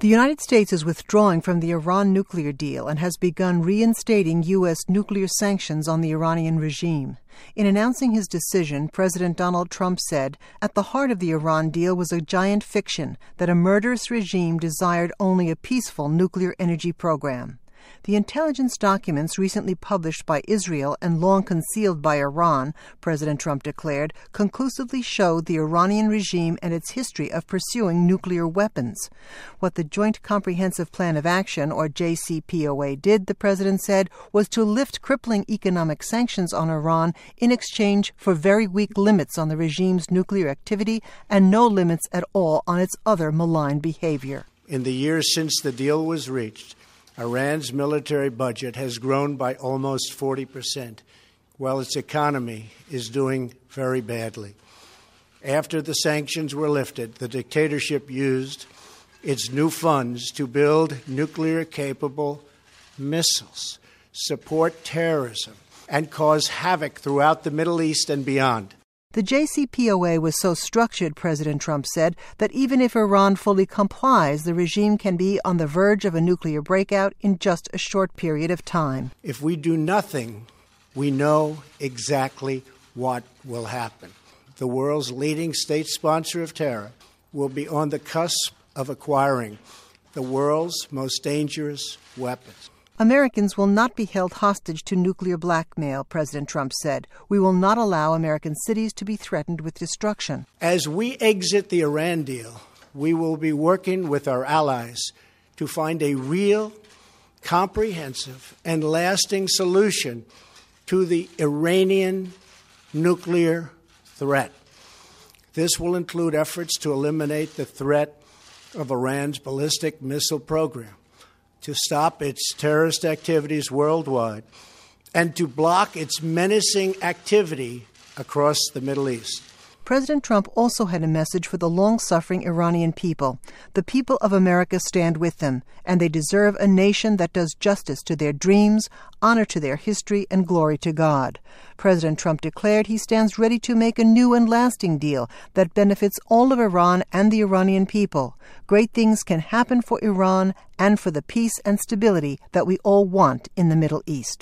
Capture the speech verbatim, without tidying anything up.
The United States is withdrawing from the Iran nuclear deal and has begun reinstating U S nuclear sanctions on the Iranian regime. In announcing his decision, President Donald Trump said, "At the heart of the Iran deal was a giant fiction that a murderous regime desired only a peaceful nuclear energy program." The intelligence documents recently published by Israel and long concealed by Iran, President Trump declared, conclusively showed the Iranian regime and its history of pursuing nuclear weapons. What the Joint Comprehensive Plan of Action, or J C P O A, did, the president said, was to lift crippling economic sanctions on Iran in exchange for very weak limits on the regime's nuclear activity and no limits at all on its other malign behavior. In the years since the deal was reached, Iran's military budget has grown by almost forty percent, while its economy is doing very badly. After the sanctions were lifted, the dictatorship used its new funds to build nuclear-capable missiles, support terrorism, and cause havoc throughout the Middle East and beyond. The J C P O A was so structured, President Trump said, that even if Iran fully complies, the regime can be on the verge of a nuclear breakout in just a short period of time. If we do nothing, we know exactly what will happen. The world's leading state sponsor of terror will be on the cusp of acquiring the world's most dangerous weapons. Americans will not be held hostage to nuclear blackmail, President Trump said. We will not allow American cities to be threatened with destruction. As we exit the Iran deal, we will be working with our allies to find a real, comprehensive, and lasting solution to the Iranian nuclear threat. This will include efforts to eliminate the threat of Iran's ballistic missile program, to stop its terrorist activities worldwide, and to block its menacing activity across the Middle East. President Trump also had a message for the long-suffering Iranian people. The people of America stand with them, and they deserve a nation that does justice to their dreams, honor to their history, and glory to God. President Trump declared he stands ready to make a new and lasting deal that benefits all of Iran and the Iranian people. Great things can happen for Iran and for the peace and stability that we all want in the Middle East.